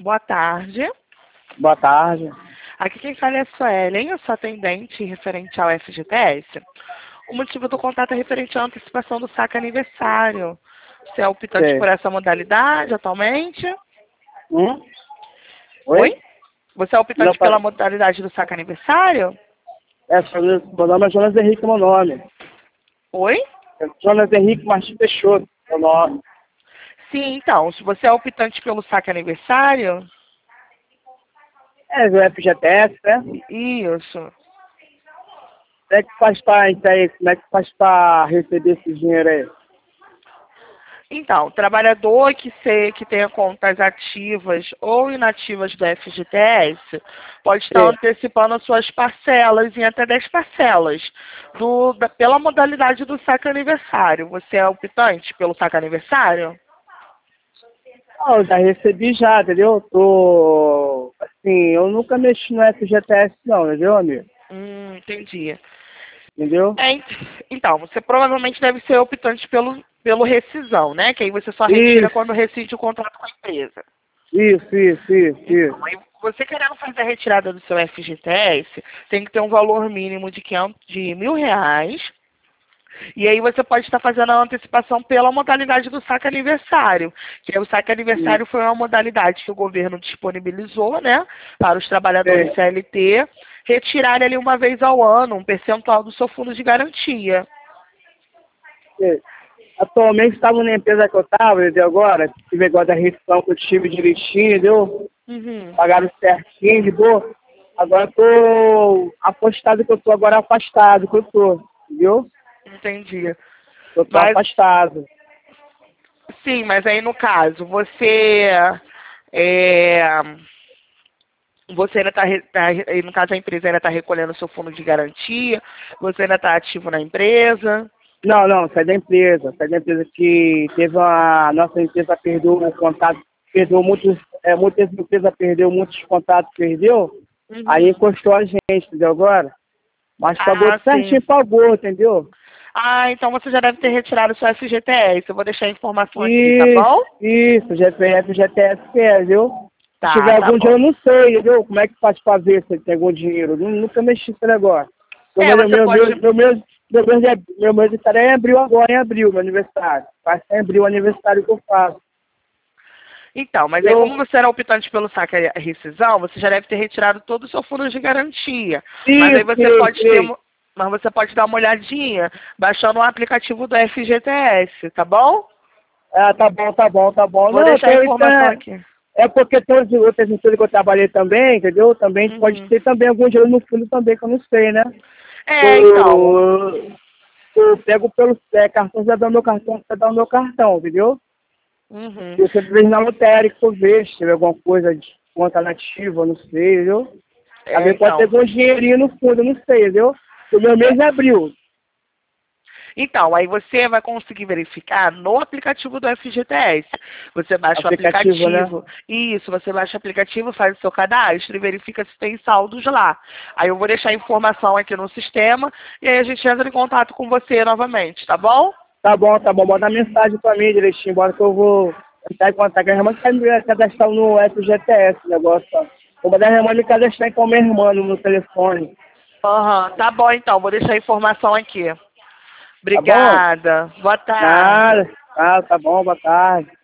Boa tarde. Boa tarde. Aqui quem fala é a Suelen, eu sou atendente referente ao FGTS. O motivo do contato é referente à antecipação do saque aniversário. Você é optante Sei. por essa modalidade atualmente? Oi? Oi? Você é Não, optante pela modalidade do saque aniversário? meu nome é Jonas Henrique, meu nome. Oi? É Jonas Henrique Martins Peixoto, meu nome. Sim, então, se você é optante pelo saque aniversário, É, o FGTS, né? isso. Como é que faz pra entrar aí? Como é que faz pra receber esse dinheiro aí? Então, trabalhador que tenha contas ativas ou inativas do FGTS pode estar Sei. antecipando as suas parcelas em até 10 parcelas pela modalidade do saque aniversário. Você é optante pelo saque aniversário? Ah, eu já recebi já, entendeu? Assim, eu nunca mexi no FGTS não, entendeu, amigo? Entendi. Entendeu? Então, você provavelmente deve ser optante pelo rescisão, né? Que aí você só retira Isso, quando rescinde o contrato com a empresa. isso. Então, aí você querendo fazer a retirada do seu FGTS, tem que ter um valor mínimo de R$ 1.000. E aí você pode estar fazendo a antecipação pela modalidade do saque aniversário. Que o saque aniversário foi uma modalidade que o governo disponibilizou, né? Para os trabalhadores Sei. CLT retirarem ali uma vez ao ano um percentual do seu fundo de garantia. Sei. Atualmente estava na empresa que eu estava, entendeu? Agora, tive agora da restrição que eu tive direitinho, entendeu? Uhum, Pagaram certinho, de boa. Agora eu tô afastado que eu tô agora afastado que eu tô, entendeu? entendi. Eu tô Mas, afastado. sim, mas aí no caso, é, você ainda no caso a empresa ainda está recolhendo o seu fundo de garantia, você ainda está ativo na empresa. Não, sai da empresa que teve a nossa empresa perdeu o contato, perdeu muitas empresas perdeu muitos contatos, perdeu, aí Uhum. encostou a gente, entendeu agora? Mas pagou Ah, sim. certinho, pagou, entendeu? Ah, então você já deve ter retirado o seu FGTS. Eu vou deixar a informação aqui, tá Isso, bom? isso, GPF, GTS, viu? Se Tá, tiver tá algum dinheiro, bom. eu não sei, entendeu? Como é que faz pra ver se tem algum dinheiro? Nunca mexi nesse negócio. Meu, É, meu, você meu, pode. meu, meu, meu, meu aniversário é em abril agora, em abril, meu aniversário. Faz em abril o aniversário que eu faço. Então, mas aí como Eu, você era optante pelo saque rescisão, você já deve ter retirado todo o seu fundo de garantia. Mas aí isso, você sei, pode ter. sei. Mas você pode dar uma olhadinha baixando o aplicativo do FGTS, tá bom? Ah, tá bom. Vou Não, deixar a informação aqui. é porque tem outras empresas que eu trabalhei também, entendeu? Também pode Uhum. ter também algum dinheiro no fundo também, que eu não sei, né? É, então. Eu pego pelo cartão, já dá o meu cartão, já dá o meu cartão, entendeu? Uhum. Se você vez na lotérica, eu vejo se tiver alguma coisa de conta nativa, eu não sei, entendeu? É, Também pode ter então. algum dinheirinho no fundo, eu não sei, entendeu? O meu mês é abril. Então, aí você vai conseguir verificar no aplicativo do FGTS. Você baixa o Aplicativo, né? aplicativo. Isso, você baixa o aplicativo, faz o seu cadastro e verifica se tem saldos lá. Aí eu vou deixar a informação aqui no sistema e aí a gente entra em contato com você novamente, tá bom? Tá bom. Manda mensagem pra mim direitinho, bora que eu vou entrar em contato. A minha irmã quer me cadastrar no FGTS, o negócio, ó. Vou mandar a minha irmã me cadastrar com a minha irmã no telefone. Aham, tá bom então, vou deixar a informação aqui. Tá bom? Obrigada. Boa tarde. Nada. Ah, tá bom, boa tarde.